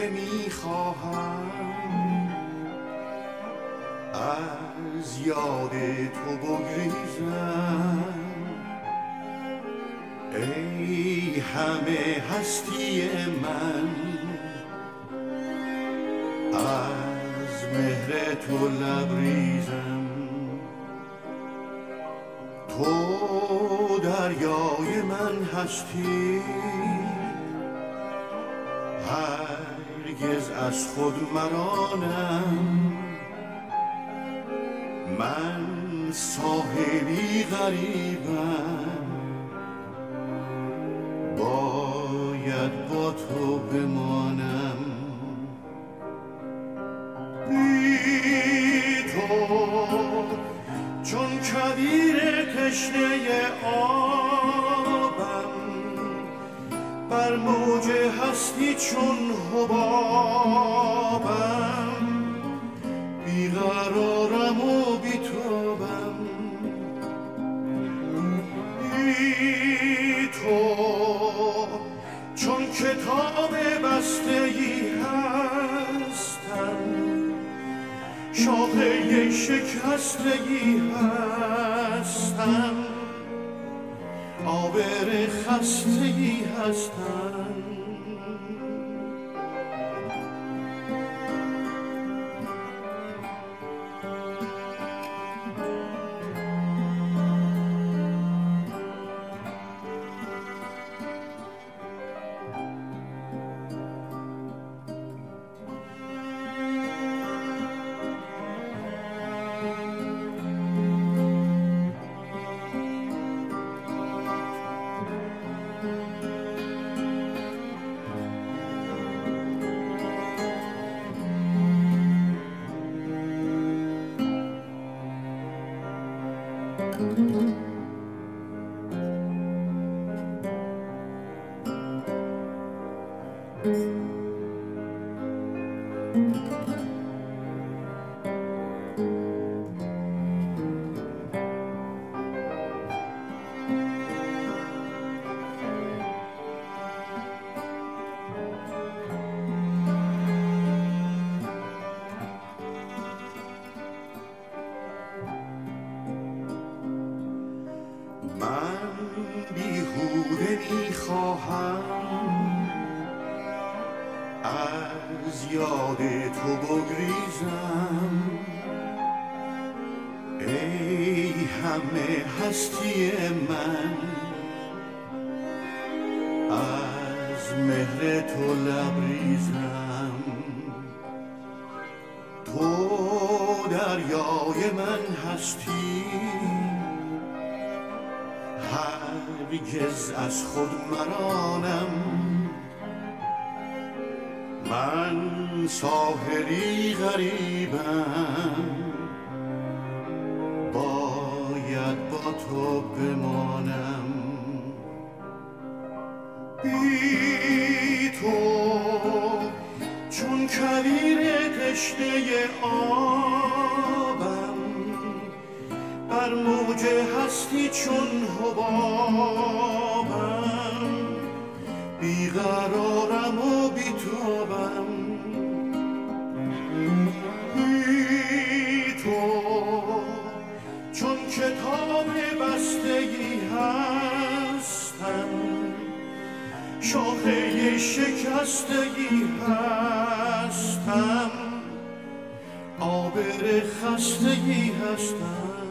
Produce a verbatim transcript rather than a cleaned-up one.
بیهوده میخواهم از یاد تو بگریزم. ای همه هستی من، از مهر تو لبریزم. تو دریای من هستی، هرگز از خود مرانم. من ساحلی غریبم، باید با تو بمانم. بی تو چون کویر تشنه آبم، بر موج هستی چون حبابم. بیقرارم و بی‌تابم. بی تو چون کتاب بسته‌ای هستم، شاخه شکستگی هستم، آبر خستگی هستم. من بیهوده میخواهم از یاد تو بگریزم. ای همه هستی من، از مهر تو لبریزم. تو دریای من هستی، هرگز از خود مرانم. من ساحلی غریبم، باید با تو بمانم. بی تو چون کویر تشنه آبم، بر موج هستی چون حبابم. بیقرارم و بی‌تابم. بی تو چون کتاب بستگی هستم، شاخه شکستگی هستم، آبر خستگی هستم.